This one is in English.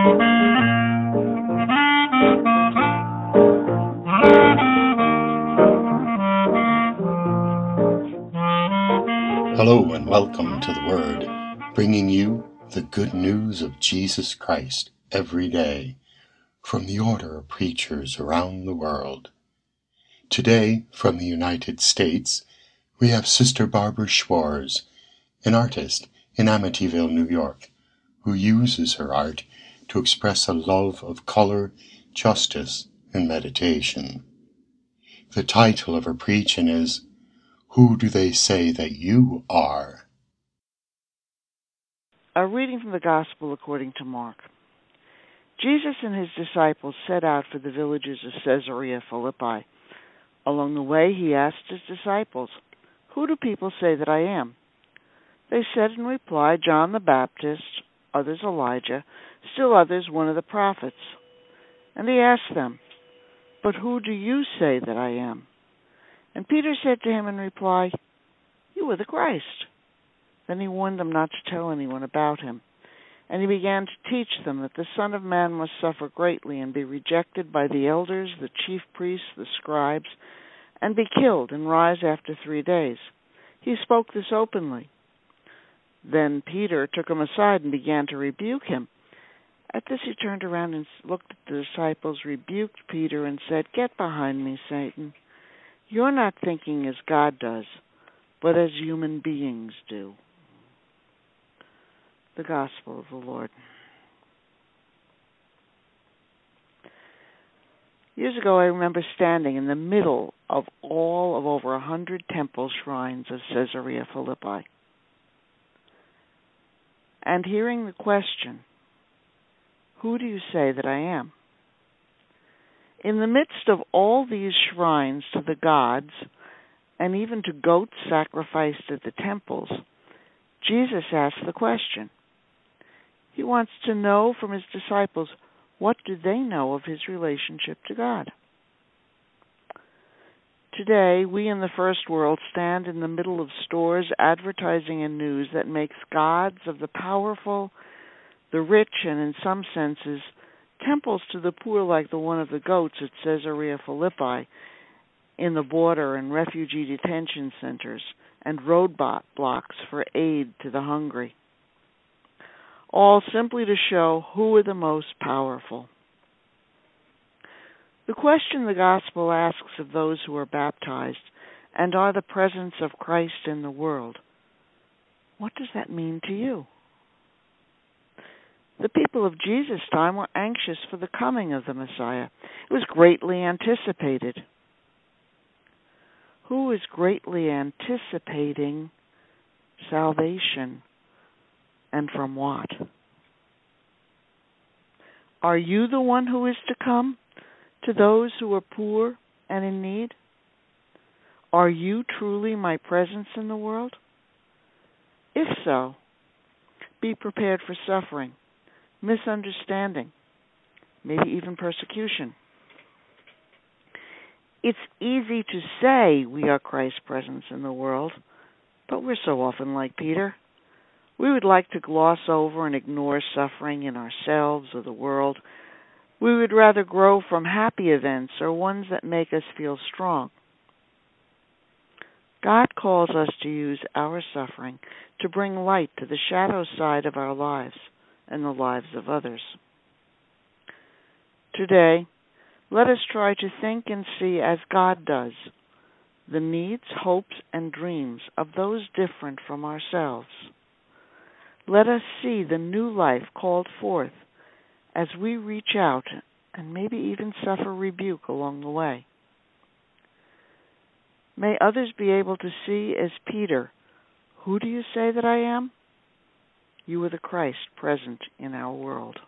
Hello and welcome to the Word, bringing you the good news of Jesus Christ every day from the order of preachers around the world. Today, from the United States, we have Sister Barbara Schwarz, an artist in Amityville, New York, who uses her art to express a love of color, justice, and meditation. The title of her preaching is, "Who Do They Say That You Are?" A reading from the Gospel according to Mark. Jesus and his disciples set out for the villages of Caesarea Philippi. Along the way, he asked his disciples, "Who do people say that I am?" They said in reply, "John the Baptist, others Elijah, still others one of the prophets." And he asked them, "But who do you say that I am?" And Peter said to him in reply, "You are the Christ." Then he warned them not to tell anyone about him. And he began to teach them that the Son of Man must suffer greatly and be rejected by the elders, the chief priests, the scribes, and be killed and rise after 3 days. He spoke this openly. Then Peter took him aside and began to rebuke him. At this he turned around and looked at the disciples, rebuked Peter, and said, "Get behind me, Satan. You're not thinking as God does, but as human beings do." The Gospel of the Lord. Years ago, I remember standing in the middle of all of over 100 temple shrines of Caesarea Philippi and hearing the question, "Who do you say that I am?" In the midst of all these shrines to the gods and even to goats sacrificed at the temples, Jesus asked the question. He wants to know from his disciples, what do they know of his relationship to God? Today, we in the first world stand in the middle of stores, advertising, and news that makes gods of the powerful, the rich, and in some senses, temples to the poor like the one of the goats at Caesarea Philippi, in the border and refugee detention centers, and roadblocks for aid to the hungry. All simply to show who are the most powerful. The question the Gospel asks of those who are baptized and are the presence of Christ in the world, what does that mean to you? The people of Jesus' time were anxious for the coming of the Messiah. It was greatly anticipated. Who is greatly anticipating salvation? And from what? Are you the one who is to come to those who are poor and in need? Are you truly my presence in the world? If so, be prepared for suffering, misunderstanding, maybe even persecution. It's easy to say we are Christ's presence in the world, but we're so often like Peter. We would like to gloss over and ignore suffering in ourselves or the world. We would rather grow from happy events or ones that make us feel strong. God calls us to use our suffering to bring light to the shadow side of our lives and the lives of others. Today, let us try to think and see as God does, the needs, hopes, and dreams of those different from ourselves. Let us see the new life called forth as we reach out and maybe even suffer rebuke along the way. May others be able to see as Peter, who do you say that I am? You are the Christ present in our world.